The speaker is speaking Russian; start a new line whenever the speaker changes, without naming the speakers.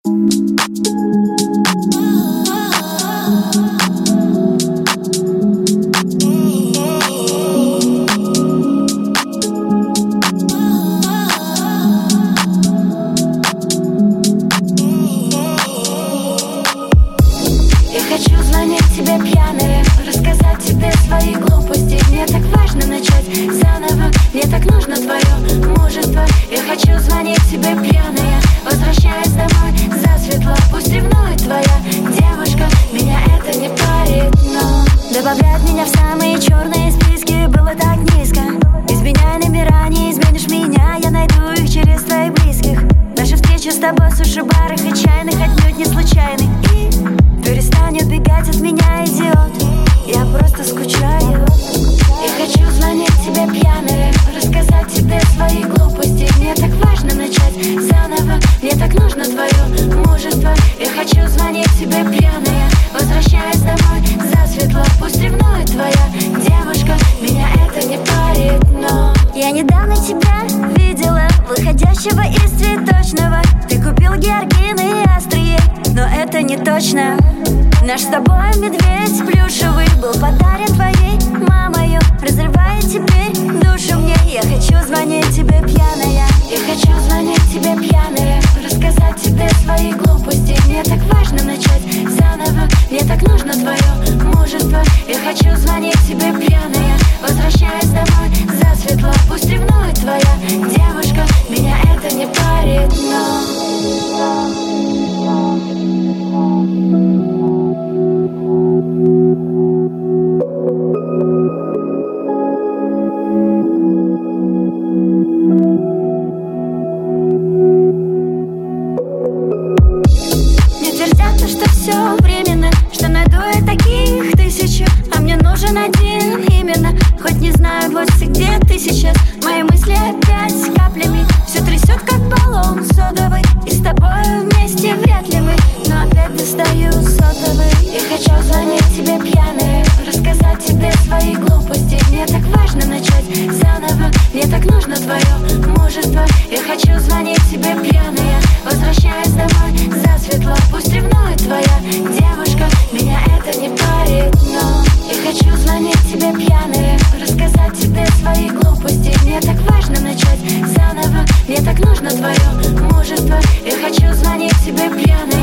Хочу звонить тебе пьяная, рассказать тебе свои глупости. Мне так важно начать заново, мне так нужно твое мужество. Я хочу звонить тебе пьяная, возвращаясь домой засветло. Пусть ревнует твоя девушка, меня это не парит, но добавлять меня в самые черные списки было так низко. Изменяй номера, не изменишь меня, я найду их через твоих близких. Наши встречи с тобой в суши-барах и чайных отнюдь не случайны. И перестань убегать от меня, идиот, я просто скучаю. Я хочу звонить тебе пьяная, рассказать тебе свои глупости. Мне так важно начать заново, мне так нужно твое мужество. Я хочу звонить тебе пьяная, возвращаясь домой засветло. Пусть ревнует твоя девушка, меня это не парит, но я недавно тебя видела, выходящего из цветочного. Ты купил георгины и острие, но это не точно. Наш с тобой медведь плюшевый был подарен твоей мамою, разрывает теперь душу мне. Я хочу звонить тебе пьяная, я хочу звонить тебе пьяная, рассказать тебе свои глупости. Мне так важно начать заново, мне так нужно твое мужество. Я хочу звонить тебе пьяная, возвращаясь домой засветло. Пусть ревнует твоя девушка, меня это не парит, но что все временно, что найду я таких тысячу, а мне нужен один именно. Хоть не знаю вовсе, где ты сейчас. Мои мысли опять каплями, все трясет, как баллон содовый. И с тобой вместе вряд ли мы, но опять достаю сотовый. Я хочу звонить тебе пьяная, рассказать тебе свои глупости. Мне так важно начать заново, мне так нужно твое мужество. Я хочу звонить тебе пьяная, возвращаясь домой засветло. Пусть ревнует твоя девушка, меня это не парит, но я хочу звонить тебе пьяная, рассказать тебе свои глупости. Мне так важно начать заново, мне так нужно твое мужество. Я хочу звонить тебе пьяная,